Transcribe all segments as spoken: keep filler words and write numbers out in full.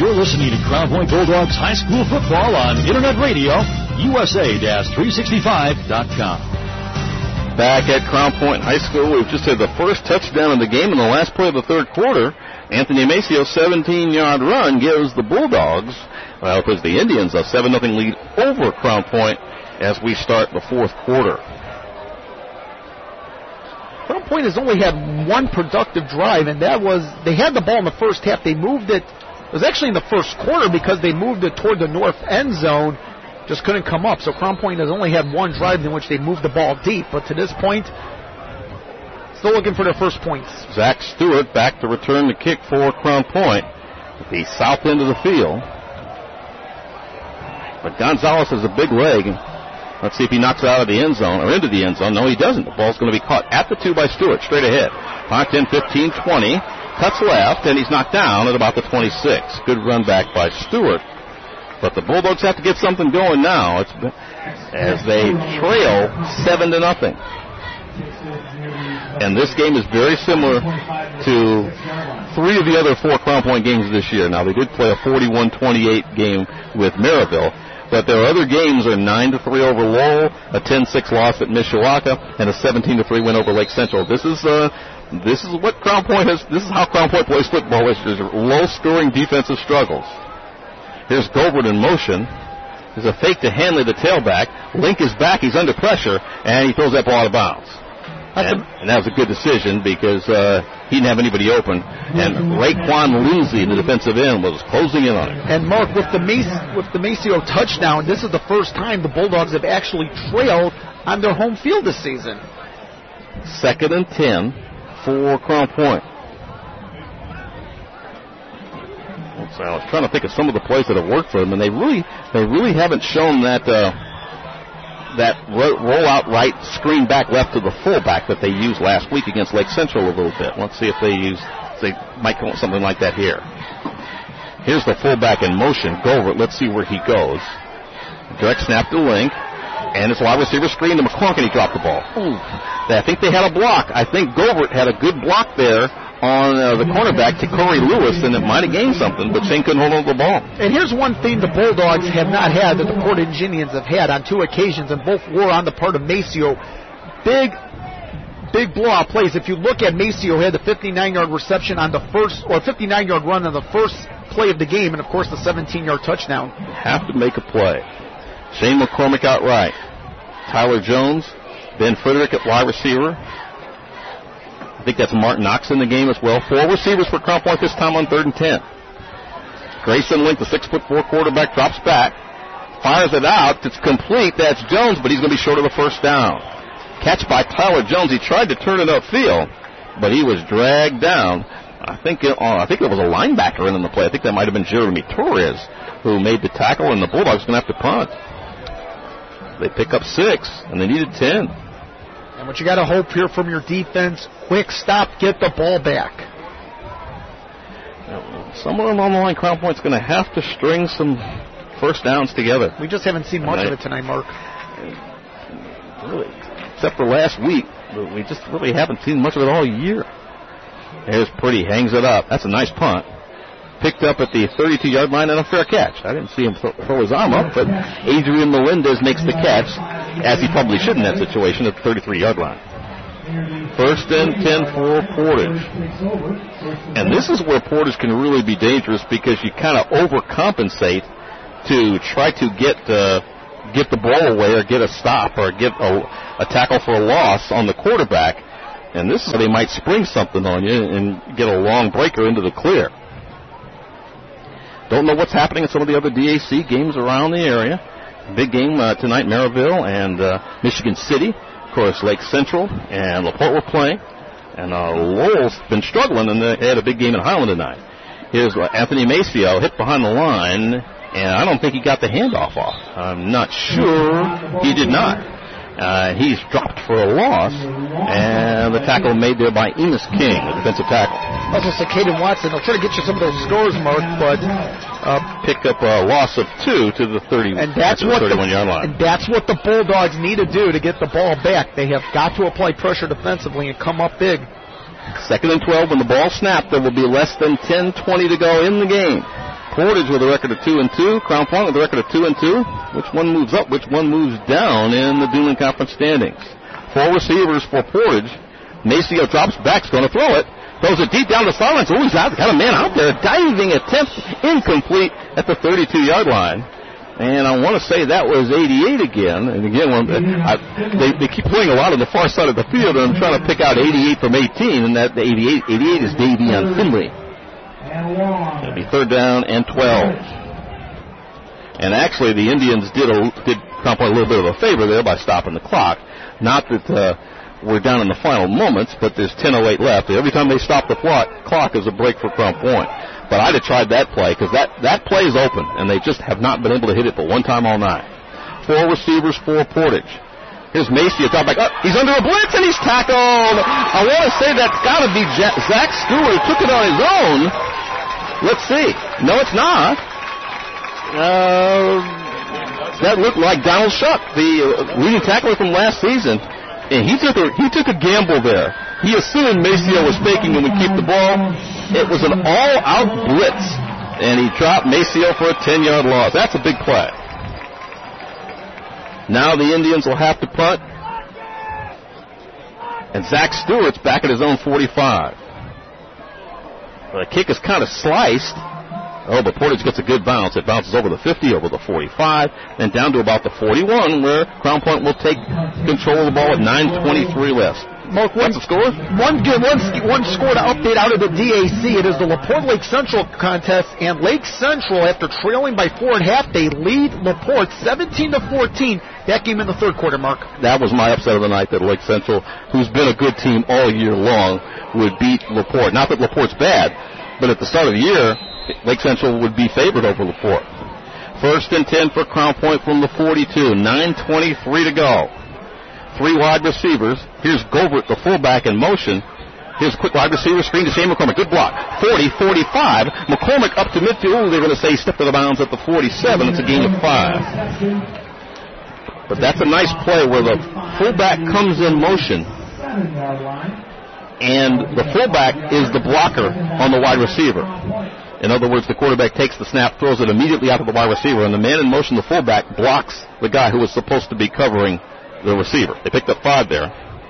You're listening to Crown Point Bulldogs High School Football on Internet Radio, U S A three sixty-five dot com. Back at Crown Point High School, we've just had the first touchdown of the game in the last play of the third quarter. Anthony Macio's seventeen-yard run gives the Bulldogs, well, it was the Indians, a seven nothing lead over Crown Point as we start the fourth quarter. Crown Point has only had one productive drive, and that was, they had the ball in the first half. They moved it, it was actually in the first quarter because they moved it toward the north end zone, just couldn't come up. So Crown Point has only had one drive in which they moved the ball deep, but to this point, still looking for their first points. Zach Stewart back to return the kick for Crown Point at the south end of the field. But Gonzalez has a big leg. Let's see if he knocks it out of the end zone, or into the end zone. No, he doesn't. The ball's going to be caught at the two by Stewart, straight ahead. five, ten, fifteen, twenty. Cuts left, and he's knocked down at about the twenty-six. Good run back by Stewart. But the Bulldogs have to get something going now. It's as they trail seven to nothing. And this game is very similar to three of the other four Crown Point games this year. Now, they did play a forty-one twenty-eight game with Maryville, but their other games are nine to three over Lowell, a ten six loss at Mishawaka, and a seventeen to three win over Lake Central. This is uh, this is what Crown Point has. This is how Crown Point plays football. Is low-scoring defensive struggles. Here's Govert in motion. There's a fake to Hanley, the tailback. Link is back. He's under pressure, and he throws that ball out of bounds. And, and that was a good decision because uh, he didn't have anybody open. And Raekwon Lindsay, the defensive end, was closing in on him. And, Mark, with the, Mac- with the Maceo touchdown, this is the first time the Bulldogs have actually trailed on their home field this season. Second and ten for Crown Point. So I was trying to think of some of the plays that have worked for them, and they really they really haven't shown that uh, that ro- roll-out right, screen back left to the fullback that they used last week against Lake Central a little bit. Let's see if they use, they might come with something like that here. Here's the fullback in motion, Govert. Let's see where he goes. Direct snap to Link, and it's wide receiver screen to McClunk, and he dropped the ball. Ooh. I think they had a block. I think Govert had a good block there on uh, the cornerback to Corey Lewis, and it might have gained something, but Shane couldn't hold on to the ball. And here's one thing the Bulldogs have not had that the Portage Indians have had on two occasions, and both were on the part of Maceo. Big, big blowout plays. If you look at Maceo, had the fifty-nine-yard reception on the first, or fifty-nine-yard run on the first play of the game, and of course the seventeen-yard touchdown. Have to make a play. Shane McCormick out right. Tyler Jones, Ben Frederick at wide receiver. I think that's Martin Knox in the game as well. Four receivers for Crown Point this time on third and ten. Grayson Link, the six foot four quarterback, drops back, fires it out. It's complete. That's Jones, but he's going to be short of the first down. Catch by Tyler Jones. He tried to turn it upfield, but he was dragged down. I think it, uh, I think there was a linebacker in the play. I think that might have been Jeremy Torres who made the tackle, and the Bulldogs are going to have to punt. They pick up six, and they needed ten. And what you got to hope here from your defense, quick stop, get the ball back. Somewhere along the line, Crown Point's going to have to string some first downs together. We just haven't seen much I, of it tonight, Mark. Really, except for last week, we just really haven't seen much of it all year. Here's Purdy, hangs it up. That's a nice punt. Picked up at the thirty-two-yard line and a fair catch. I didn't see him th- throw his arm up, but Adrian Melendez makes the catch, as he probably should in that situation, at the thirty-three-yard line. First and ten for Portage. And this is where Portage can really be dangerous because you kind of overcompensate to try to get uh, get the ball away or get a stop or get a, a tackle for a loss on the quarterback. And this is where they might spring something on you and get a long breaker into the clear. Don't know what's happening in some of the other D A C games around the area. Big game uh, tonight, Maryville and uh, Michigan City. Of course, Lake Central and LaPorte were playing. And uh, Lowell's been struggling, and they had a big game in Highland tonight. Here's uh, Anthony Maceo hit behind the line, and I don't think he got the handoff off. I'm not sure he did not. Uh, he's dropped for a loss, and the tackle made there by Enos King, the defensive tackle. Also, Caden Watson. They'll try to get you some of those scores, Mark, but uh, pick up a loss of two to the thirty, and that's what the, thirty-one-yard line. And that's what the Bulldogs need to do to get the ball back. They have got to apply pressure defensively and come up big. Second and twelve. When the ball snapped, there will be less than ten twenty to go in the game. Portage with a record of two and two. Crown Point with a record of two and two. Which one moves up? Which one moves down in the Duneland Conference standings? Four receivers for Portage. Maceo drops back, is going to throw it. Throws it deep down the sidelines. Oh, he's out. Got a man out there. Diving attempt incomplete at the thirty-two-yard line. And I want to say that was eighty-eight again. And again, when, I, they, they keep playing a lot on the far side of the field, and I'm trying to pick out eighty-eight from eighteen, and that the eighty-eight, eighty-eight is Davion Finley. It'll be third down and twelve. And actually, the Indians did a, did Crown Point a little bit of a favor there by stopping the clock. Not that uh, we're down in the final moments, but there's ten oh eight left. Every time they stop the clock, clock is a break for Crown Point. But I'd have tried that play because that, that play is open, and they just have not been able to hit it but one time all night. Four receivers for Portage. Here's Macy, a drop back. Oh, he's under a blitz, and he's tackled. I want to say that's got to be Jack, Zach Stewart, who took it on his own. Let's see. No, it's not. Uh, that looked like Donald Shuck, the uh, leading tackler from last season. And he took a, he took a gamble there. He assumed Maceo was faking and would keep the ball. It was an all-out blitz, and he dropped Maceo for a ten-yard loss. That's a big play. Now the Indians will have to punt. And Zach Stewart's back at his own forty-five. The kick is kind of sliced. Oh, but Portage gets a good bounce. It bounces over the fifty, over the forty-five, and down to about the forty-one, where Crown Point will take control of the ball at nine twenty-three left. Mark, what's the score? One, one, one score to update out of the D A C. It is the LaPorte Lake Central contest, and Lake Central, after trailing by four and a half, they lead LaPorte seventeen to fourteen. That game in the third quarter, Mark. That was my upset of the night, that Lake Central, who's been a good team all year long, would beat LaPorte. Not that LaPorte's bad, but at the start of the year, Lake Central would be favored over LaPorte. First and ten for Crown Point from the forty-two. nine twenty-three to go. Three wide receivers. Here's Govert, the fullback, in motion. Here's a quick wide receiver screen to Shane McCormick. Good block. forty, forty-five. McCormick up to midfield. They're going to say he stepped out of bounds at the forty-seven. It's a gain of five. But that's a nice play where the fullback comes in motion, and the fullback is the blocker on the wide receiver. In other words, the quarterback takes the snap, throws it immediately out to the wide receiver, and the man in motion, the fullback, blocks the guy who was supposed to be covering the receiver. They picked up five there.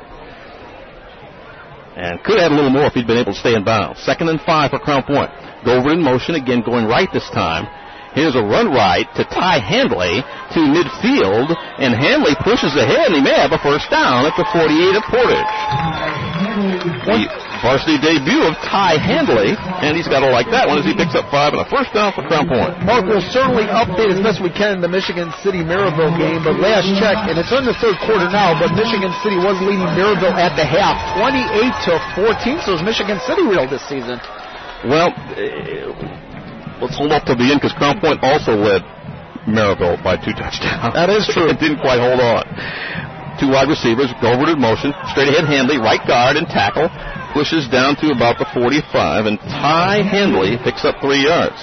And could have had a little more if he'd been able to stay in bounds. Second and five for Crown Point. Gover in motion, again going right this time. Here's a run right to Ty Handley to midfield, and Handley pushes ahead, and he may have a first down at the forty-eight of Portage. The varsity debut of Ty Handley, and he's got to like that one as he picks up five and a first down for Crown Point. Mark, will certainly update as best we can in the Michigan City-Maryville game, but last check, and it's in the third quarter now, but Michigan City was leading Maryville at the half, twenty-eight to fourteen, so is Michigan City real this season? Well, uh, let's hold up to the end because Crown Point also led Maryville by two touchdowns. That is true. It didn't quite hold on. Two wide receivers, Govert in motion, straight ahead Handley, right guard and tackle, pushes down to about the forty-five, and Ty Handley picks up three yards.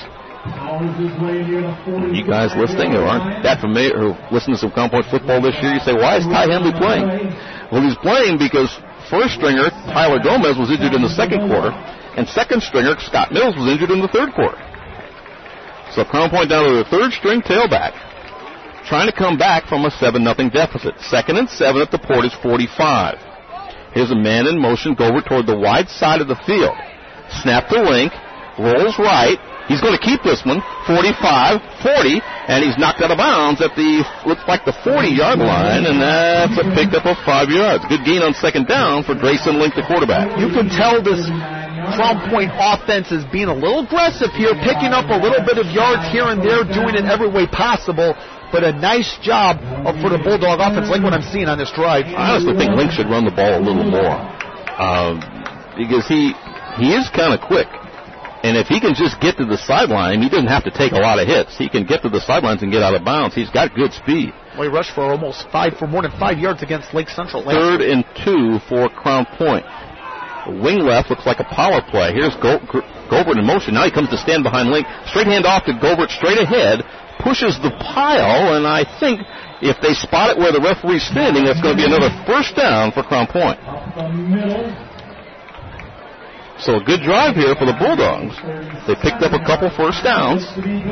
You guys listening who aren't that familiar, who listen to some Crown Point football this year, you say, why is Ty Handley playing? Well, he's playing because first stringer Tyler Gomez was injured in the second quarter, and second stringer Scott Mills was injured in the third quarter. So Crown Point down to the third string tailback, trying to come back from a seven nothing deficit. Second and seven at the Portage forty-five. Here's a man in motion, go over toward the wide side of the field. Snap to Link, rolls right. He's going to keep this one, forty-five, forty, and he's knocked out of bounds at the, looks like the forty-yard line, and that's a pickup of five yards. Good gain on second down for Grayson Link, the quarterback. You can tell this Crown Point offense is being a little aggressive here, picking up a little bit of yards here and there, doing it every way possible, but a nice job for the Bulldog offense, like what I'm seeing on this drive. I honestly think Link should run the ball a little more, um, because he he is kind of quick. And if he can just get to the sideline, he doesn't have to take a lot of hits. He can get to the sidelines and get out of bounds. He's got good speed. Well, he rushed for almost five, for more than five yards against Lake Central. Third and two for Crown Point. The wing left looks like a power play. Here's Go- Go- Govert in motion. Now he comes to stand behind Link. Straight hand off to Govert, straight ahead. Pushes the pile, and I think if they spot it where the referee's standing, that's going to be another first down for Crown Point. So a good drive here for the Bulldogs. They picked up a couple first downs.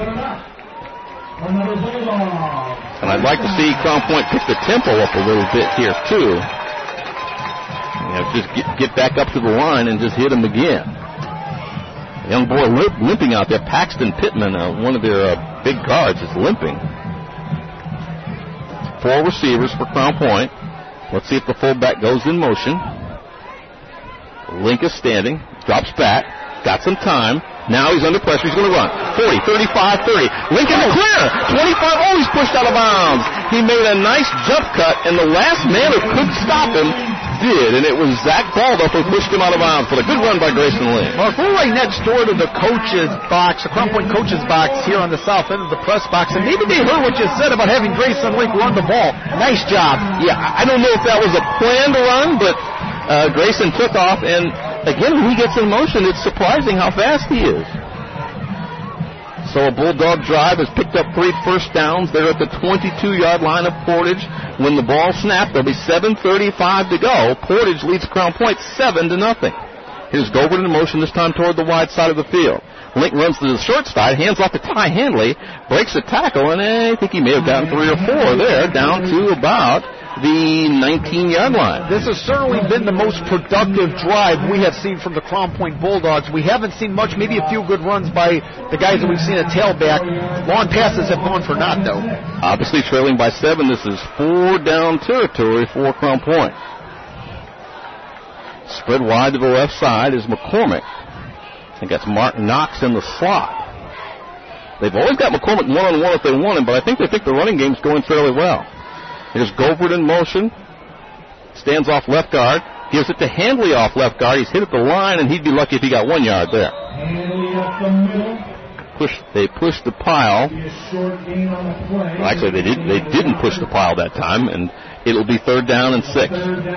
And I'd like to see Crown Point pick the tempo up a little bit here, too. You know, just get, get back up to the line and just hit them again. A young boy limp, limping out there, Paxton Pittman, uh, one of their uh, big guards, is limping. Four receivers for Crown Point. Let's see if the fullback goes in motion. Link is standing, drops back, got some time. Now he's under pressure. He's going to run. forty, thirty-five, thirty. Lincoln oh. clear. twenty-five. Oh, he's pushed out of bounds. He made a nice jump cut, and the last man who could stop him did, and it was Zach Baldo who pushed him out of bounds for the good run by Grayson Link. Well, we're right next door to the coach's box, the Crown Point coach's box here on the south end of the press box, and maybe they heard what you said about having Grayson Link run the ball. Nice job. Yeah, I don't know if that was a planned run, but uh, Grayson took off, and again, when he gets in motion, it's surprising how fast he is. So a Bulldog drive has picked up three first downs. They're at the twenty-two-yard line of Portage. When the ball snapped, there'll be seven thirty-five to go. Portage leads Crown Point seven to nothing. Here's Govert in motion, this time toward the wide side of the field. Link runs to the short side, hands off to Ty Handley, breaks a tackle, and I think he may have gotten three or four there, down to about the nineteen-yard line. This has certainly been the most productive drive we have seen from the Crown Point Bulldogs. We haven't seen much, maybe a few good runs by the guys that we've seen at tailback. Long passes have gone for naught, though. Obviously trailing by seven. This is four-down territory for Crown Point. Spread wide to the left side is McCormick. I think that's Mark Knox in the slot. They've always got McCormick one-on-one if they want him, but I think they think the running game's going fairly well. Here's Govert in motion. Stands off left guard. Gives it to Handley off left guard. He's hit at the line, and he'd be lucky if he got one yard there. Push. They pushed the pile. Well, actually, they, did, they didn't push the pile that time, and it'll be third down and six.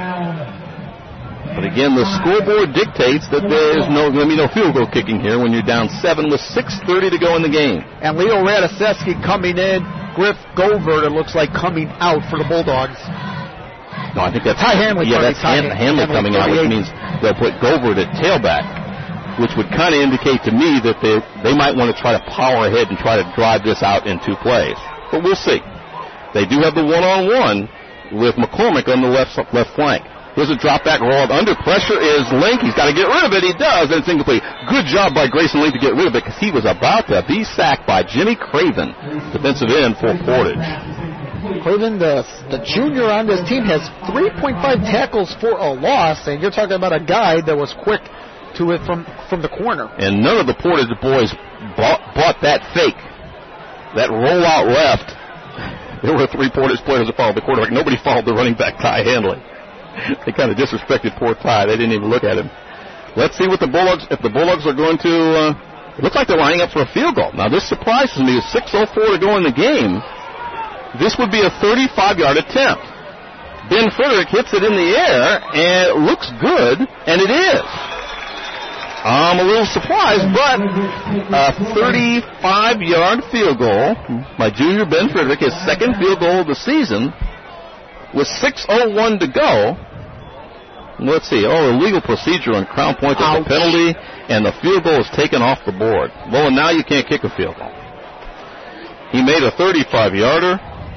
But again, the scoreboard dictates that there is no going to be no field goal kicking here when you're down seven with six thirty to go in the game. And Leo Radoszewski coming in. Griff Govert, it looks like, coming out for the Bulldogs. No, I think that's Ty Handley. Yeah, that's Ty Handley, Handley coming out, which means they'll put Govert at tailback, which would kind of indicate to me that they they might want to try to power ahead and try to drive this out in two plays. But we'll see. They do have the one-on-one with McCormick on the left left flank. Here's a drop back roll. Under pressure is Link. He's got to get rid of it. He does, and it's incomplete. Good job by Grayson Link to get rid of it because he was about to be sacked by Jimmy Craven, defensive end for Portage. Craven, the, the junior on this team, has three point five tackles for a loss, and you're talking about a guy that was quick to it from, from the corner. And none of the Portage boys bought, bought that fake, that rollout left. There were three Portage players that followed the quarterback. Nobody followed the running back, Ty Handley. They kind of disrespected poor Ty. They didn't even look at him. Let's see what the Bulldogs, if the Bulldogs are going to, uh, it looks like they're lining up for a field goal. Now, this surprises me. With six oh four to go in the game, this would be a thirty-five-yard attempt. Ben Frederick hits it in the air, and it looks good, and it is. I'm a little surprised, but a thirty-five-yard field goal by junior Ben Frederick, his second field goal of the season. With six oh one to go, let's see, oh, illegal procedure on Crown Point, that's a penalty, and the field goal is taken off the board. Well, and now you can't kick a field goal. He made a thirty-five-yarder.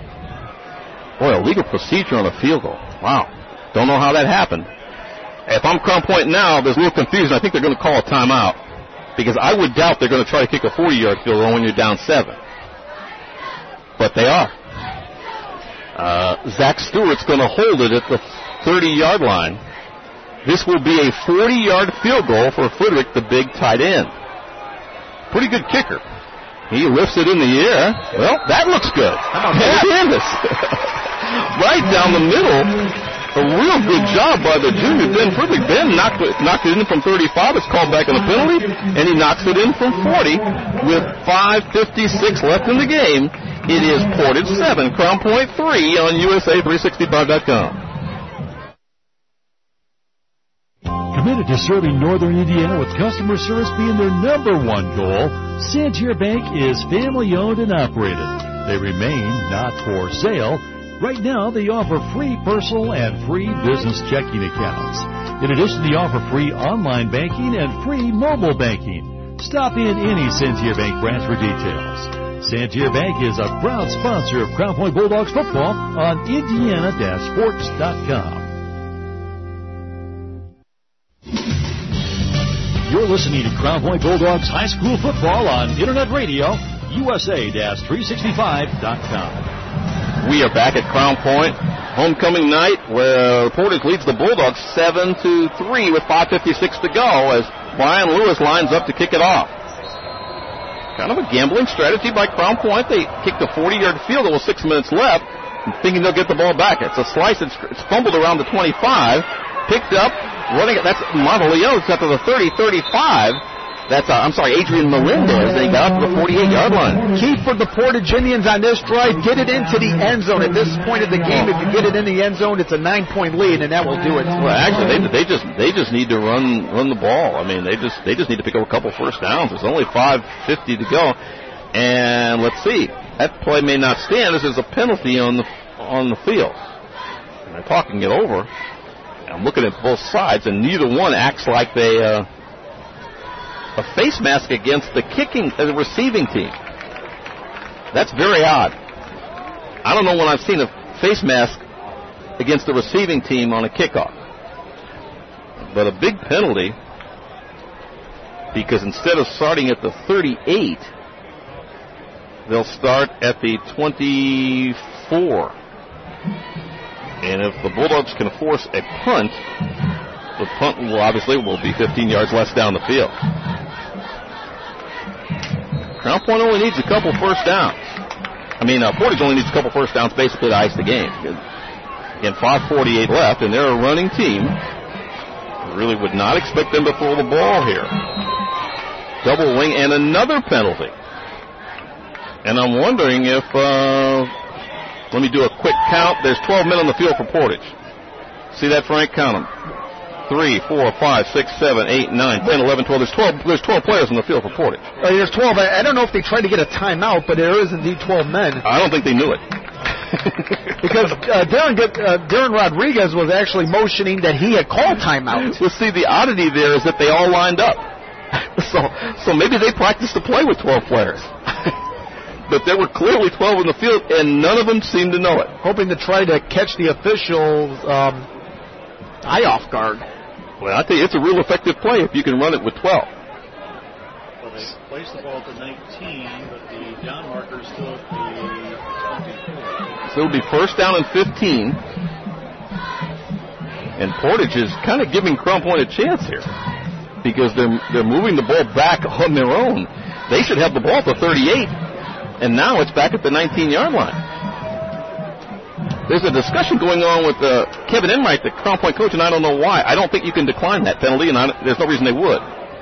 Boy, illegal procedure on a field goal. Wow. Don't know how that happened. If I'm Crown Point now, there's a little confusion. I think they're going to call a timeout because I would doubt they're going to try to kick a forty-yard field goal when you're down seven. But they are. Uh, Zach Stewart's going to hold it at the thirty-yard line. This will be a forty-yard field goal for Frederick, the big tight end. Pretty good kicker. He lifts it in the air. Well, that looks good. How about that? Right down the middle. A real good job by the junior, Ben Frederick. Ben knocked it, knocked it in from thirty-five. It's called back on the penalty. And he knocks it in from forty with five fifty-six left in the game. It is Portage seven, Crown Point three on U S A three sixty-five dot com. Committed to serving Northern Indiana with customer service being their number one goal, Santier Bank is family-owned and operated. They remain not for sale. Right now, they offer free personal and free business checking accounts. In addition, they offer free online banking and free mobile banking. Stop in any Santier Bank branch for details. Santier Bank is a proud sponsor of Crown Point Bulldogs football on Indiana Sports dot com. You're listening to Crown Point Bulldogs High School football on Internet Radio, U S A three sixty-five dot com. We are back at Crown Point, homecoming night, where Portage leads the Bulldogs seven to three with five fifty-six to go as Brian Lewis lines up to kick it off. Kind of a gambling strategy by Crown Point. They kicked a forty-yard field goal with six minutes left, thinking they'll get the ball back. It's a slice. It's, it's fumbled around the twenty-five, picked up, running it. That's Monteleone. It's up to the thirty, thirty-five. That's, uh, I'm sorry, Adrian Melendez. They got up to the forty-eight-yard line. Key for the Portage Indians on this drive, get it into the end zone. At this point of the game, if you get it in the end zone, it's a nine-point lead, and that will do it. Well, actually, they, they just they just need to run run the ball. I mean, they just they just need to pick up a couple first downs. There's only five fifty to go, and let's see, that play may not stand. This is a penalty on the on the field. And they're talking it over. I'm looking at both sides, and neither one acts like they. Uh, A face mask against the kicking, uh, the receiving team. That's very odd. I don't know when I've seen a face mask against the receiving team on a kickoff. But a big penalty, because instead of starting at the thirty-eight, they'll start at the twenty-four. And if the Bulldogs can force a punt, the punt will obviously will be fifteen yards less down the field. Crown Point only needs a couple first downs. I mean, uh, Portage only needs a couple first downs basically to ice the game. Again, five forty-eight left, and they're a running team. Really would not expect them to throw the ball here. Double wing and another penalty. And I'm wondering if, uh, let me do a quick count. There's twelve men on the field for Portage. See that, Frank? Count them. Three, four, five, six, seven, eight, nine, ten, eleven, twelve. There's twelve. There's twelve players on the field for Portage. Uh, there's twelve. I, I don't know if they tried to get a timeout, but there is indeed twelve men. I don't think they knew it. Because uh, Darren, uh, Darren Rodriguez was actually motioning that he had called timeout. Well, see, the oddity there is that they all lined up. so, so maybe they practiced to play with twelve players. But there were clearly twelve in the field, and none of them seemed to know it. Hoping to try to catch the officials' um, eye off guard. Well, I tell you, it's a real effective play if you can run it with twelve. Well, they placed the ball at the nineteen, but the down marker is still at the twenty-four. So it'll be first down and fifteen. And Portage is kind of giving Crown Point a chance here because they're they're moving the ball back on their own. They should have the ball at the thirty-eight, and now it's back at the nineteen-yard line. There's a discussion going on with uh, Kevin Enright, the Crown Point coach, and I don't know why. I don't think you can decline that penalty, and I, there's no reason they would.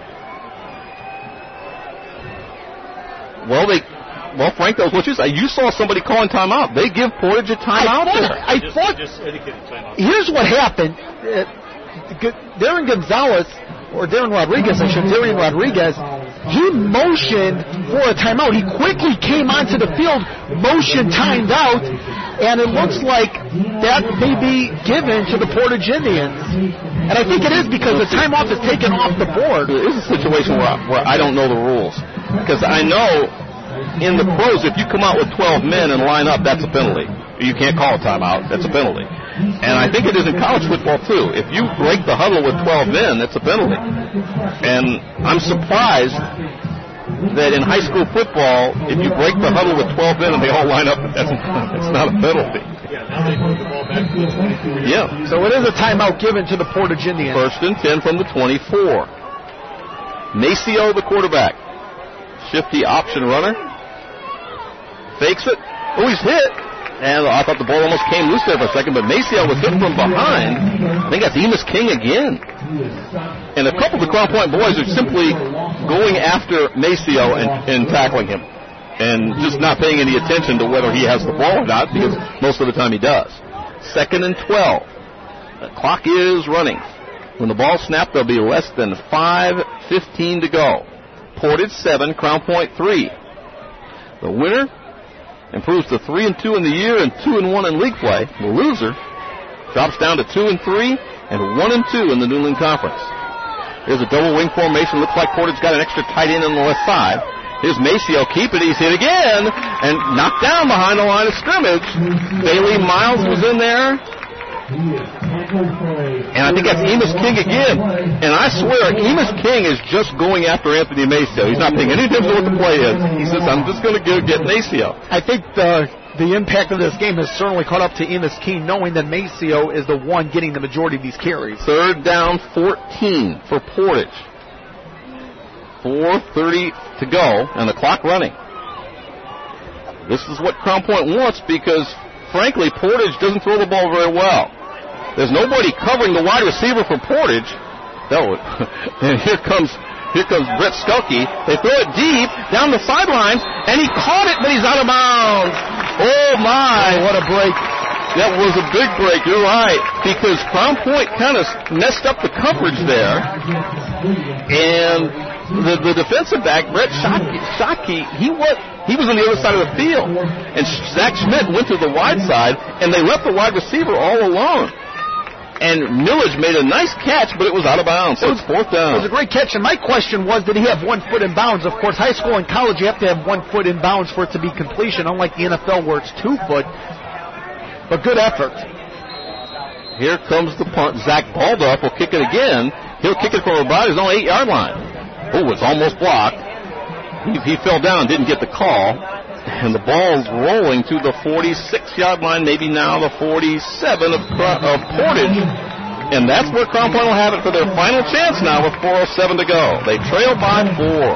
Well, they, well, Frank, that was what you said. You saw somebody calling timeout. They give Portage a timeout I there. thought, I just, thought just indicated timeout. Here's what happened. Uh, Darren Gonzalez, or Darren Rodriguez, I should Darren Rodriguez, he motioned for a timeout. He quickly came onto the field, motion timed out, and it looks like that may be given to the Portage Indians. And I think it is because the timeout is taken off the board. It is a situation where I, where I don't know the rules. Because I know in the pros, if you come out with twelve men and line up, that's a penalty. You can't call a timeout. That's a penalty. And I think it is in college football, too. If you break the huddle with twelve men, that's a penalty. And I'm surprised that in high school football, if you break the huddle with twelve men and they all line up, that's, that's not a penalty. Yeah, now they move the ball back to the twenty-four. Yeah. So it is a timeout given to the Portage Indians. First and ten from the twenty-four. Maceo, the quarterback. Shifty option runner. Fakes it. Oh, he's hit. And I thought the ball almost came loose there for a second, but Maceo was hit from behind. I think that's Enos King again. And a couple of the Crown Point boys are simply going after Maceo and, and tackling him. And just not paying any attention to whether he has the ball or not, because most of the time he does. Second and twelve. The clock is running. When the ball snapped, there'll be less than five fifteen to go. Portage seven, Crown Point three. The winner improves to three and two in the year and two and one in league play. The loser drops down to two and three and one and two in the Newland Conference. Here's a double wing formation. Looks like Portage got an extra tight end on the left side. Here's Maceo. Keep it. He's hit again and knocked down behind the line of scrimmage. Bailey Miles was in there. And I think that's Emus King again. And I swear, Emus King is just going after Anthony Maceo. He's not paying any attention to what the play is. He says, I'm just going to go get Maceo. I think the the impact of this game has certainly caught up to Emus King, knowing that Maceo is the one getting the majority of these carries. Third down, fourteen for Portage. four thirty to go, and the clock running. This is what Crown Point wants because, frankly, Portage doesn't throw the ball very well. There's nobody covering the wide receiver for Portage. No, and here comes here comes Brett Skulke. They throw it deep down the sidelines, and he caught it, but he's out of bounds. Oh, my. Oh, what a break. That was a big break, you're right, because Crown Point kind of messed up the coverage there. And the, the defensive back, Brett Schottke, he was, he was on the other side of the field. And Zach Schmidt went to the wide side, and they left the wide receiver all alone. And Millage made a nice catch, but it was out of bounds, so it's fourth down. It was a great catch, and my question was, did he have one foot in bounds? Of course, high school and college, you have to have one foot in bounds for it to be completion, unlike the N F L where it's two foot. But good effort. Here comes the punt. Zach Baldoff will kick it again. He'll kick it from about his own eight-yard line. Oh, it's almost blocked. He, he fell down and didn't get the call. And the ball's rolling to the forty-six-yard line, maybe now the forty-seven of, of Portage. And that's where Crown Point will have it for their final chance now with four oh seven to go. They trail by four.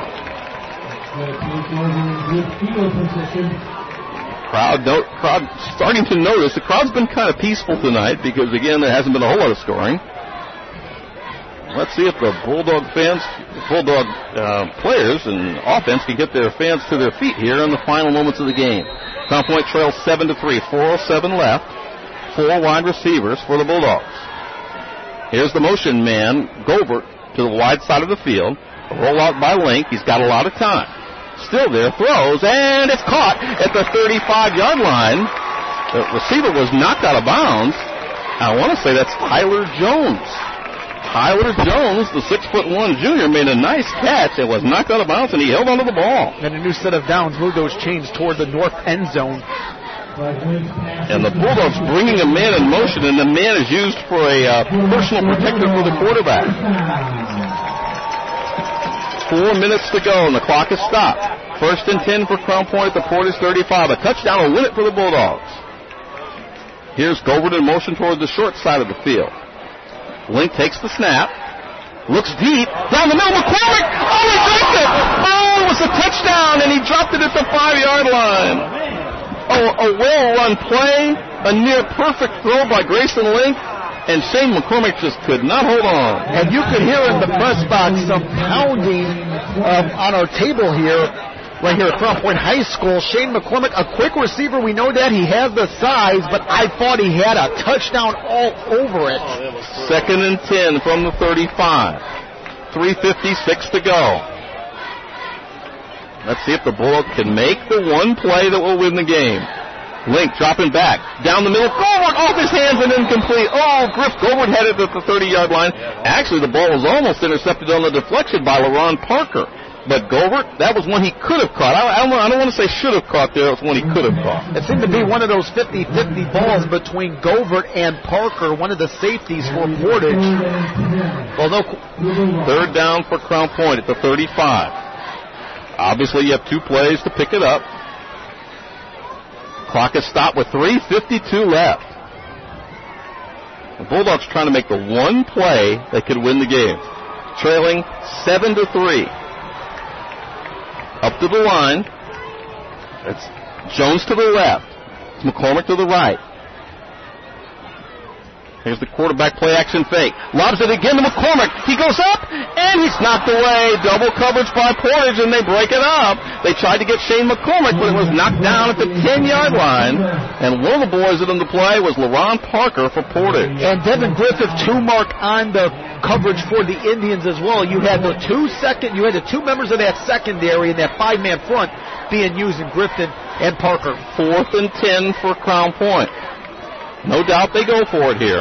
Crowd, no, crowd starting to notice. The crowd's been kind of peaceful tonight because, again, there hasn't been a whole lot of scoring. Let's see if the Bulldog fans, Bulldog uh, players and offense can get their fans to their feet here in the final moments of the game. Crown Point trails seven to three. four oh seven left. Four wide receivers for the Bulldogs. Here's the motion man, Gobert, to the wide side of the field. A rollout by Link. He's got a lot of time. Still there, throws, and it's caught at the thirty-five-yard line. The receiver was knocked out of bounds. I want to say that's Tyler Jones. Tyler Jones, the six foot one junior, made a nice catch. It was knocked out of bounds, and he held onto the ball. And a new set of downs moved those chains toward the north end zone. And the Bulldogs bringing a man in motion, and the man is used for a uh, personal protector for the quarterback. Four minutes to go, and the clock is stopped. First and ten for Crown Point at the Portage thirty-five. A touchdown will win it for the Bulldogs. Here's Gobert in motion toward the short side of the field. Link takes the snap, looks deep, down the middle, McCormick, oh, he dropped it! Oh, it was a touchdown, and he dropped it at the five-yard line. Oh, a well-run play, a near-perfect throw by Grayson Link, and Shane McCormick just could not hold on. And you could hear in the press box some pounding um, on our table here, right here at Crown Point High School. Shane McCormick, a quick receiver, we know that. He has the size, but I thought he had a touchdown all over it. Second and ten from the thirty-five. three fifty-six to go. Let's see if the Bulldogs can make the one play that will win the game. Link dropping back. Down the middle. Gobert off his hands and incomplete. Oh, Griff Gobert had it at the thirty-yard line. Actually, the ball was almost intercepted on the deflection by LaRon Parker. But Gobert, that was one he could have caught. I, I, don't, I don't want to say should have caught there. It was one he could have caught. It seemed to be one of those fifty-fifty balls between Gobert and Parker, one of the safeties for Portage. Well, no. Third down for Crown Point at the thirty-five. Obviously, you have two plays to pick it up. Clock is stopped with three fifty-two left. The Bulldogs trying to make the one play that could win the game. Trailing seven to three. Up to the line. It's Jones to the left. It's McCormick to the right. Here's the quarterback play action fake. Lobs it again to McCormick. He goes up, and he's knocked away. Double coverage by Portage, and they break it up. They tried to get Shane McCormick, but it was knocked down at the ten-yard line. And one of the boys that in the play was LaRon Parker for Portage. And Devin Griffith, two mark on the coverage for the Indians as well. You had the two second, you had the two members of that secondary and that five-man front being used in Griffin and Parker. Fourth and ten for Crown Point. No doubt they go for it here.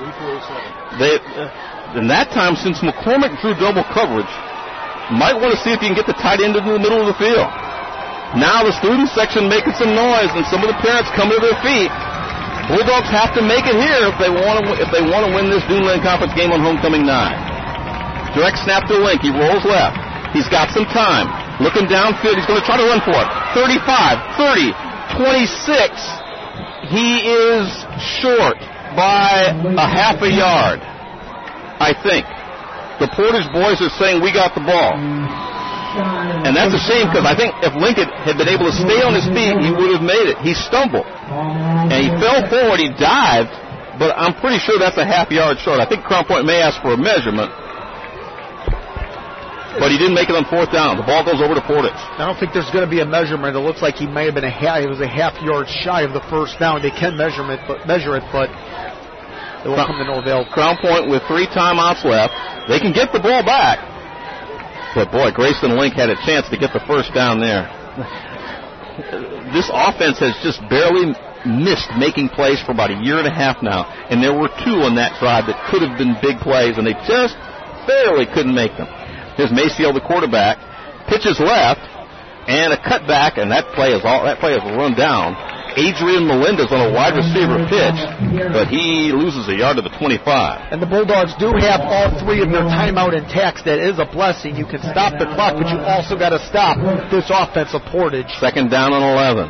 They, uh, in that time, since McCormick drew double coverage, might want to see if you can get the tight end into the middle of the field. Now the student section making some noise, and some of the parents coming to their feet. Bulldogs have to make it here if they want to if they want to win this Duneland Conference game on homecoming night. Direct snap to Link. He rolls left. He's got some time. Looking downfield. He's going to try to run for it. thirty-five, thirty, twenty-six. He is short by a half a yard, I think. The Portage boys are saying we got the ball. And that's a shame because I think if Lincoln had been able to stay on his feet, he would have made it. He stumbled. And he fell forward. He dived. But I'm pretty sure that's a half yard short. I think Crown Point may ask for a measurement. But he didn't make it on fourth down. The ball goes over to Portage. I don't think there's going to be a measurement. It looks like he may have been a half, it was a half yard shy of the first down. They can measure it, but measure it, but it will come to no avail. Crown Point with three timeouts left. They can get the ball back. But, boy, Grayson Link had a chance to get the first down there. This offense has just barely missed making plays for about a year and a half now. And there were two on that drive that could have been big plays, and they just barely couldn't make them. Here's Maceo, the quarterback, pitches left, and a cutback, and that play is all. That play is run down. Adrian Melendez on a wide receiver pitch, but he loses a yard to the twenty-five. And the Bulldogs do have all three of their timeout intact. That is a blessing. You can stop the clock, but you also got to stop this offensive Portage. Second down and eleven.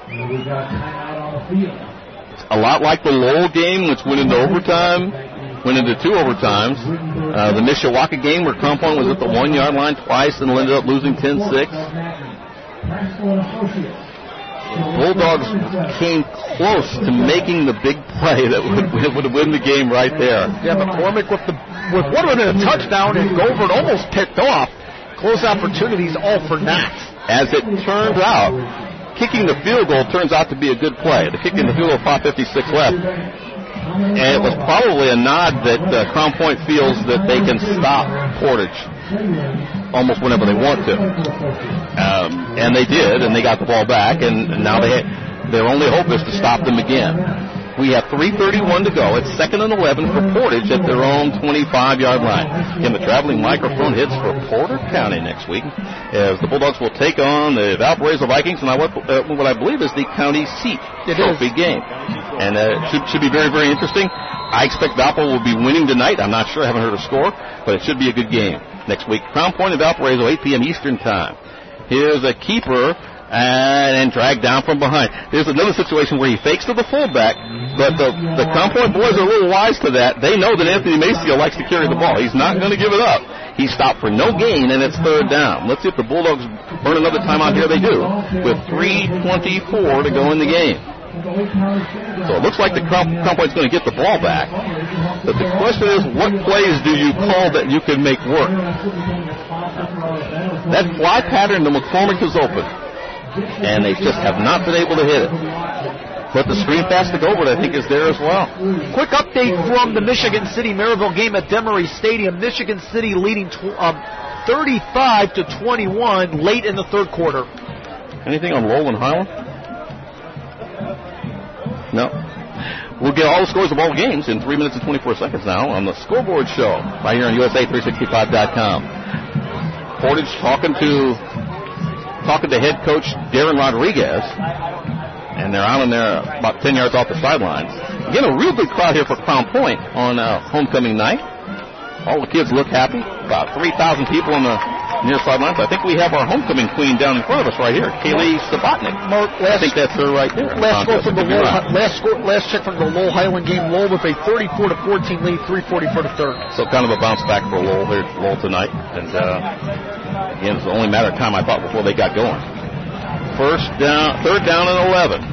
A lot like the Lowell game, which went into overtime, went into two overtimes. Uh, the Mishawaka game where Crown Point was at the one-yard line twice and ended up losing ten six. Bulldogs came close to making the big play that would, would win the game right there. Yeah, McCormick with the with what would have been a touchdown, and Govert almost picked off. Close opportunities all for naught. As it turns out, kicking the field goal turns out to be a good play. The kicking the field goal, five fifty-six left. And it was probably a nod that uh, Crown Point feels that they can stop Portage almost whenever they want to. Um, and they did, and they got the ball back, and, and now they their only hope is to stop them again. We have three thirty-one to go. It's second and eleven for Portage at their own twenty-five-yard line. Again, the traveling microphone hits for Porter County next week as the Bulldogs will take on the Valparaiso Vikings and what, uh, what I believe is the county seat trophy game. And uh, it should, should be very, very interesting. I expect Valpo will be winning tonight. I'm not sure. I haven't heard a score, but it should be a good game next week. Crown Point and Valparaiso, eight p.m. Eastern Time. Here's a keeper. And, and dragged down from behind. There's another situation where he fakes to the fullback, but the, the Crown Point boys are a little wise to that. They know that Anthony Maceo likes to carry the ball. He's not going to give it up. He stopped for no gain, and it's third down. Let's see if the Bulldogs burn another timeout here. They do, with three twenty-four to go in the game. So it looks like the Crown, Crown Point's going to get the ball back. But the question is, what plays do you call that you can make work? That fly pattern to McCormick is open, and they just have not been able to hit it. But the screen pass to Govert, I think, is there as well. Quick update from the Michigan City-Maryville game at Demery Stadium. Michigan City leading tw- um, thirty-five to twenty-one late in the third quarter. Anything on Lowell and Highland? No. We'll get all the scores of all the games in three minutes and twenty-four seconds now on the Scoreboard Show right here on U S A three sixty-five dot com. Portage talking to talking to head coach Darren Rodriguez, and they're out in there about ten yards off the sidelines. Again, a real good crowd here for Crown Point on uh, homecoming night. All the kids look happy. About three thousand people on the near sidelines. I think we have our homecoming queen down in front of us right here, Kaylee Sabatnik. Mark, last, I think that's her right there. Last score from the Lowell, last score, last check from the Lowell Highland game. Lowell with a thirty-four to fourteen lead, three forty for the third. So kind of a bounce back for Lowell here, Lowell tonight. And uh, again, it's only a matter of time, I thought, before they got going. First down, third down and eleven.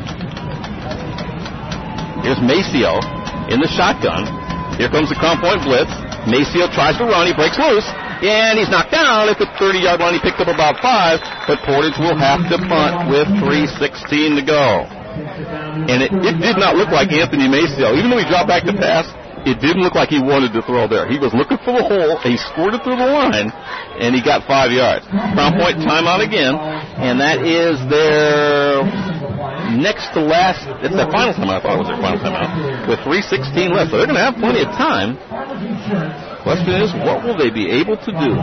Here's Maceo in the shotgun. Here comes the Crown Point blitz. Maceo tries to run. He breaks loose, and he's knocked down at the thirty-yard line. He picked up about five, but Portage will have to punt with three sixteen to go. And it, it did not look like Anthony Maceo. Even though he dropped back to pass, it didn't look like he wanted to throw there. He was looking for the hole. He scored it through the line, and he got five yards. Crown Point timeout again, and that is their next to last. It's their final timeout. I thought it was their final timeout. With three sixteen left. So they're going to have plenty of time. Question is, what will they be able to do?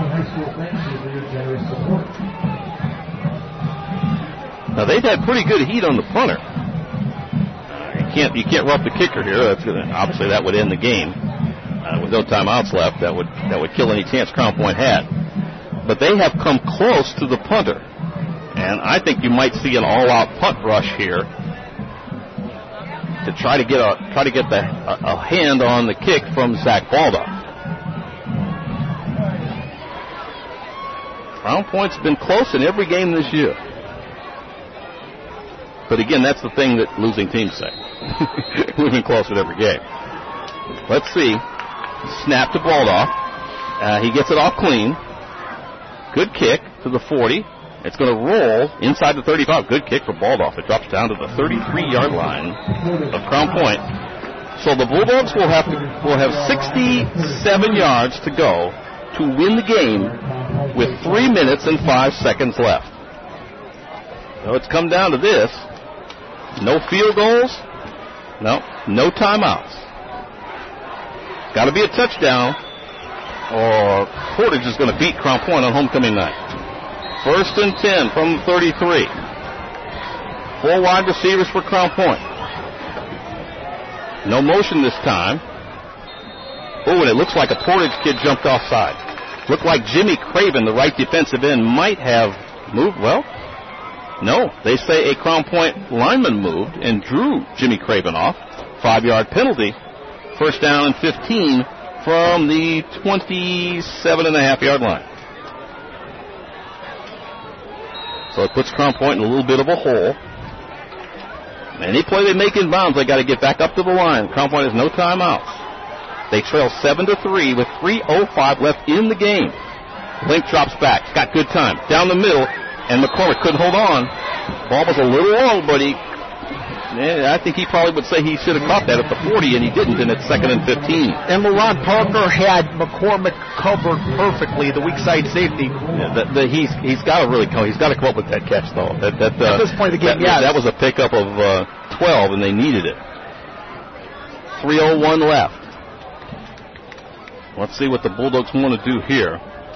Now, they've had pretty good heat on the punter. Uh, you can't you can't rough the kicker here. That's gonna, obviously, that would end the game. Uh, with no timeouts left, that would that would kill any chance Crown Point had. But they have come close to the punter. And I think you might see an all-out punt rush here to try to get a try to get the, a, a hand on the kick from Zach Baldock. Crown Point's been close in every game this year. But again, that's the thing that losing teams say. We've been close with every game. Let's see. Snap to Baldock. Uh, he gets it off clean. Good kick to the forty. It's going to roll inside the thirty-five. Good kick for Baldock. It drops down to the thirty-three-yard line of Crown Point. So the Bulldogs will have to, will have sixty-seven yards to go to win the game with three minutes and five seconds left. So it's come down to this. No field goals. No, no timeouts. Got to be a touchdown, or Portage is going to beat Crown Point on homecoming night. First and ten from the thirty-three. Four wide receivers for Crown Point. No motion this time. Oh, and it looks like a Portage kid jumped offside. Looked like Jimmy Craven, the right defensive end, might have moved. Well, no. They say a Crown Point lineman moved and drew Jimmy Craven off. Five-yard penalty. First down and fifteen from the twenty-seven and a half yard line. So it puts Crown Point in a little bit of a hole. Any play they make in bounds, they got to get back up to the line. Crown Point has no timeouts. They trail seven to three with three oh five left in the game. Link drops back. Got good time. Down the middle, and McCormick couldn't hold on. Ball was a little long, but he, yeah, I think he probably would say he should have caught that at the forty, and he didn't, and it's second and fifteen. And LaRon Parker had McCormick covered perfectly, the weak side safety. Yeah, the, the, he's he's got to really come. He's got to come up with that catch, though. That, that, uh, at this point of the game, that, yeah. That was a pickup of uh, twelve, and they needed it. three oh one left. Let's see what the Bulldogs want to do here.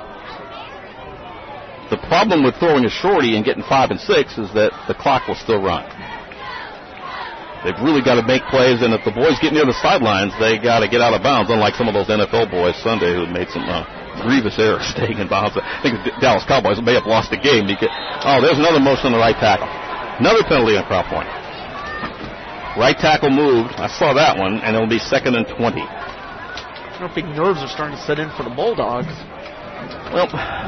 The problem with throwing a shorty and getting five and six is that the clock will still run. They've really got to make plays, and if the boys get near the sidelines, they got to get out of bounds, unlike some of those N F L boys Sunday who made some uh, grievous errors staying in bounds. I think the Dallas Cowboys may have lost the game. Because, oh, there's another motion on the right tackle. Another penalty on Crown Point. Right tackle moved. I saw that one, and it will be second and twenty. I don't think nerves are starting to set in for the Bulldogs. Well,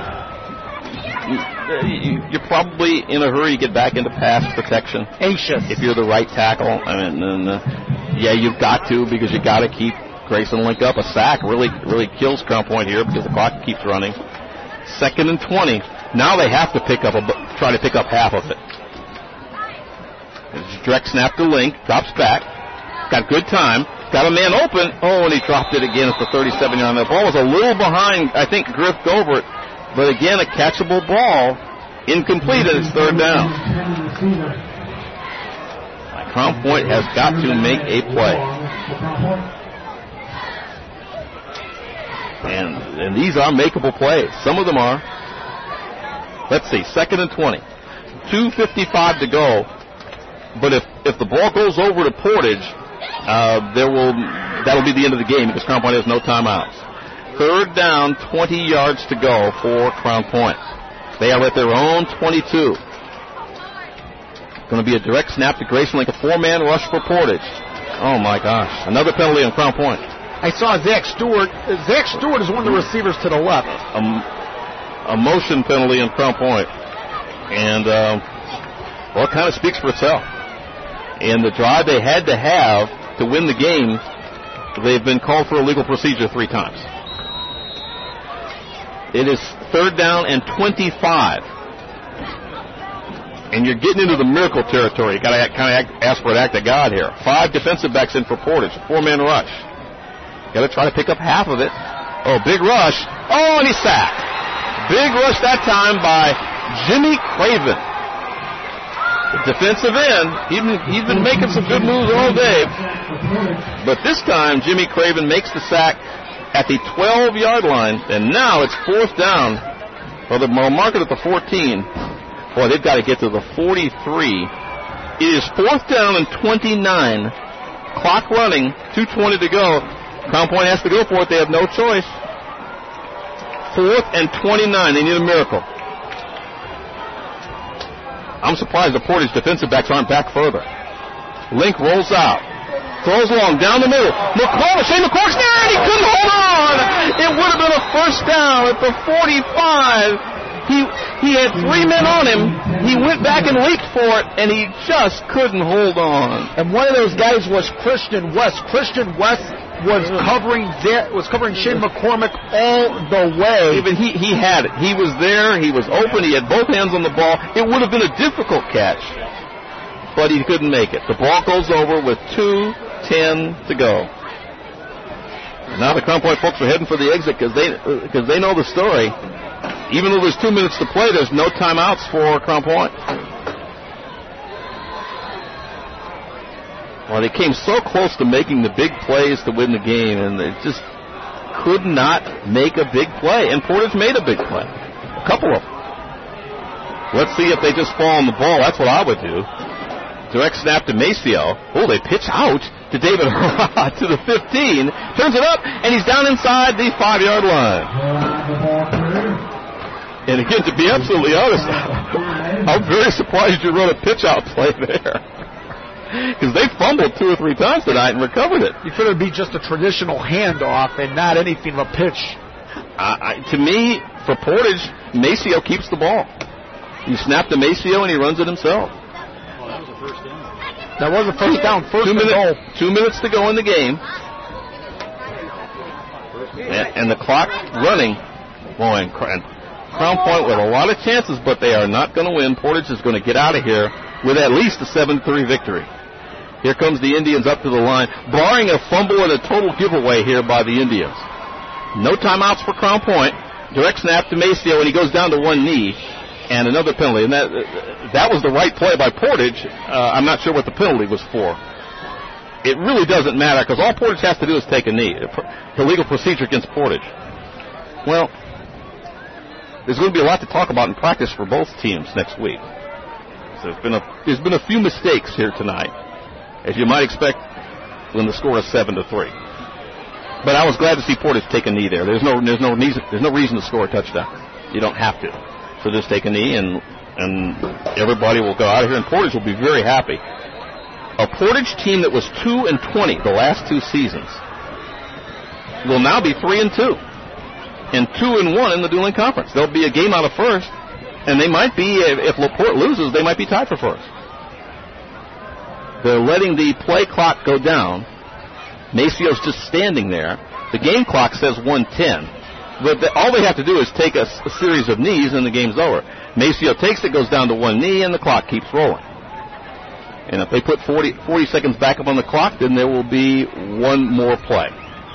you're probably in a hurry to get back into pass protection. Anxious. If you're the right tackle, I mean, and, uh, yeah, you've got to, because you got to keep Grayson Link up. A sack really, really kills Crown Point here because the clock keeps running. Second and twenty. Now they have to pick up a, try to pick up half of it. Direct snap to Link, drops back, got good time. Got a man open. Oh, and he dropped it again at the thirty-seven yard line. The ball was a little behind, I think, Griff Govert. But again, a catchable ball. Incomplete, and it's third down. Crown Point has got to make a play. And, and these are makeable plays. Some of them are. Let's see, second and twenty. two fifty-five to go. But if, if the ball goes over to Portage, Uh, there will that'll be the end of the game because Crown Point has no timeouts. Third down, twenty yards to go for Crown Point. They are at their own twenty-two. Going to be a direct snap to Grayson Link, a four-man rush for Portage. Oh my gosh, another penalty on Crown Point. I saw Zach Stewart. Zach Stewart is one of the receivers to the left. A, a motion penalty on Crown Point, and uh, well, it kind of speaks for itself. And the drive they had to have to win the game, they've been called for illegal procedure three times. It is third down and twenty-five. And you're getting into the miracle territory. You got to kind of ask for an act of God here. Five defensive backs in for Portage, four-man rush. Got to try to pick up half of it. Oh, big rush. Oh, and he's sacked. Big rush that time by Jimmy Craven. The defensive end, he's been, he's been making some good moves all day. But this time, Jimmy Craven makes the sack at the twelve-yard line, and now it's fourth down. Well, they'll mark it at the fourteen. Boy, they've got to get to the forty-three. It is fourth down and twenty-nine. Clock running, two twenty to go. Crown Point has to go for it. They have no choice. Fourth and twenty-nine. They need a miracle. I'm surprised the Portage defensive backs aren't back further. Link rolls out. Throws long, down the middle. McCormick, Shane McCormick's there, and he couldn't hold on. It would have been a first down at the forty-five. He he had three men on him. He went back and leaped for it, and he just couldn't hold on. And one of those guys was Christian West. Christian West was covering there, was covering Shane McCormick all the way. Even he he had it. He was there. He was open. He had both hands on the ball. It would have been a difficult catch, but he couldn't make it. The ball goes over with two ten to go. And now the Crown Point folks are heading for the exit because they because they know the story. Even though there's two minutes to play, there's no timeouts for Crown Point. Well, they came so close to making the big plays to win the game, and they just could not make a big play. And Portage made a big play. A couple of them. Let's see if they just fall on the ball. That's what I would do. Direct snap to Maceo. Oh, they pitch out to David Hurrah to the fifteen. Turns it up, and he's down inside the five-yard line. And again, to be absolutely honest, I'm very surprised you run a pitch-out play there. Because they fumbled two or three times tonight and recovered it. You figured it would be just a traditional handoff and not anything of a pitch. Uh, I, to me, for Portage, Maceo keeps the ball. You snap to Maceo and he runs it himself. Oh, that was a first down. That was a first down. First two, minute, minute, two minutes to go in the game. And, and the clock running. Boy, and Crown Point with a lot of chances, but they are not going to win. Portage is going to get out of here with at least a seven three victory. Here comes the Indians up to the line, barring a fumble and a total giveaway here by the Indians. No timeouts for Crown Point. Direct snap to Maceo, and he goes down to one knee, and another penalty. And that that was the right play by Portage. Uh, I'm not sure what the penalty was for. It really doesn't matter, because all Portage has to do is take a knee. Illegal procedure against Portage. Well, there's going to be a lot to talk about in practice for both teams next week. So there's been a there's been a few mistakes here tonight, as you might expect when the score is seven to three. But I was glad to see Portage take a knee there. There's no there's no reason there's no reason to score a touchdown. You don't have to. So just take a knee, and and everybody will go out of here, and Portage will be very happy. A Portage team that was two and twenty the last two seasons will now be three and two. And two and one in the Dueling Conference. There'll be a game out of first, and they might be, if LaPorte loses, they might be tied for first. They're letting the play clock go down. Maceo's just standing there. The game clock says one ten. But the, all they have to do is take a, a series of knees, and the game's over. Maceo takes it, goes down to one knee, and the clock keeps rolling. And if they put forty, forty seconds back up on the clock, then there will be one more play.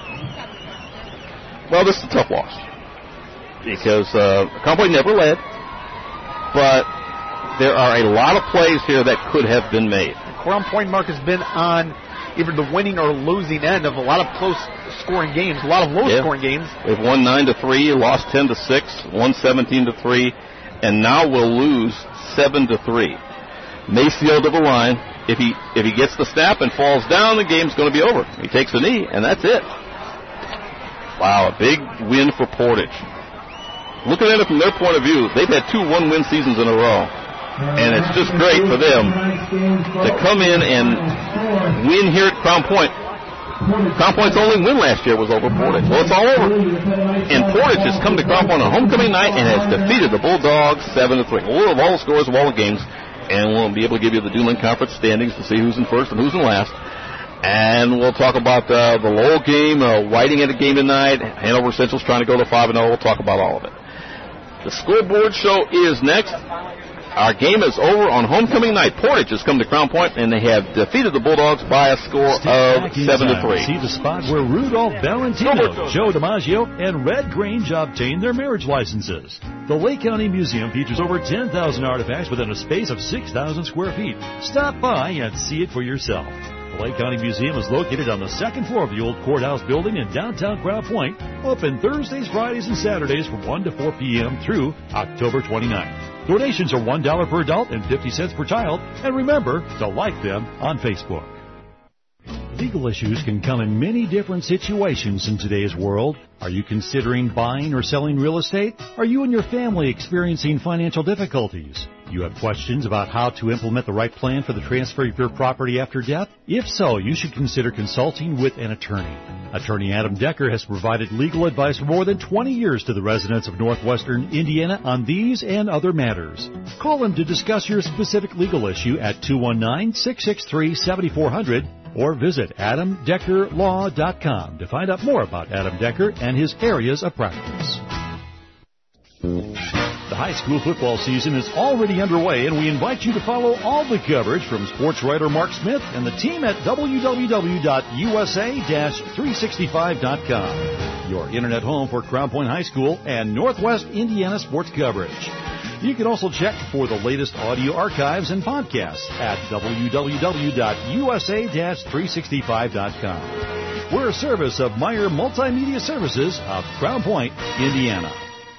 Well, this is a tough loss because uh, Crown Point never led, but there are a lot of plays here that could have been made. Crown Point, Mark, has been on either the winning or losing end of a lot of close-scoring games, a lot of low-scoring yeah. games. They've won nine to three, lost ten to six, won seventeen to three, and now will lose seven to three. Maceo to the line. If he if he gets the snap and falls down, the game's going to be over. He takes a knee, and that's it. Wow, a big win for Portage. Looking at it from their point of view, they've had two one-win seasons in a row. And it's just great for them to come in and win here at Crown Point. Crown Point's only win last year was over Portage. Well, it's all over. And Portage has come to Crown Point on homecoming night and has defeated the Bulldogs seven to three. We'll have all the scores of all the games, and we'll be able to give you the Dueling Conference standings to see who's in first and who's in last. And we'll talk about uh, the Lowell game, uh, Whiting at a game tonight. Hanover Central's trying to go to five and oh. We'll talk about all of it. The scoreboard show is next. our game is over on homecoming night. Portage has come to Crown Point, and they have defeated the Bulldogs by a score of seven to three. See the spot where Rudolph Valentino, Joe DiMaggio, and Red Grange obtained their marriage licenses. The Lake County Museum features over ten thousand artifacts within a space of six thousand square feet. Stop by and see it for yourself. The Lake County Museum is located on the second floor of the old courthouse building in downtown Crown Point, open Thursdays, Fridays, and Saturdays from one to four p.m. through October twenty-ninth. Donations are one dollar per adult and fifty cents per child, and remember to like them on Facebook. Legal issues can come in many different situations in today's world. Are you considering buying or selling real estate? Are you and your family experiencing financial difficulties? You have questions about how to implement the right plan for the transfer of your property after death? If so, you should consider consulting with an attorney. Attorney Adam Decker has provided legal advice for more than twenty years to the residents of northwestern Indiana on these and other matters. Call him to discuss your specific legal issue at two one nine, six six three, seven four zero zero or visit adam decker law dot com to find out more about Adam Decker and his areas of practice. The high school football season is already underway, and we invite you to follow all the coverage from sports writer Mark Smith and the team at w w w dot u s a dash three sixty-five dot com, your internet home for Crown Point High School and Northwest Indiana sports coverage. You can also check for the latest audio archives and podcasts at w w w dot u s a dash three sixty-five dot com. We're a service of Meyer Multimedia Services of Crown Point, Indiana.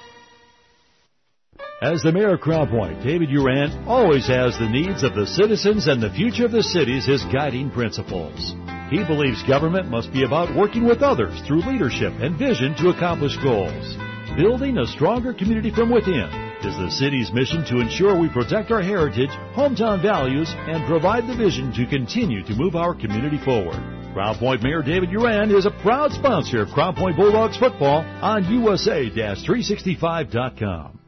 As the mayor of Crown Point, David Uran always has the needs of the citizens and the future of the city as his guiding principles. He believes government must be about working with others through leadership and vision to accomplish goals. Building a stronger community from within is the city's mission to ensure we protect our heritage, hometown values, and provide the vision to continue to move our community forward. Crown Point Mayor David Uran is a proud sponsor of Crown Point Bulldogs football on u s a dash three sixty-five dot com.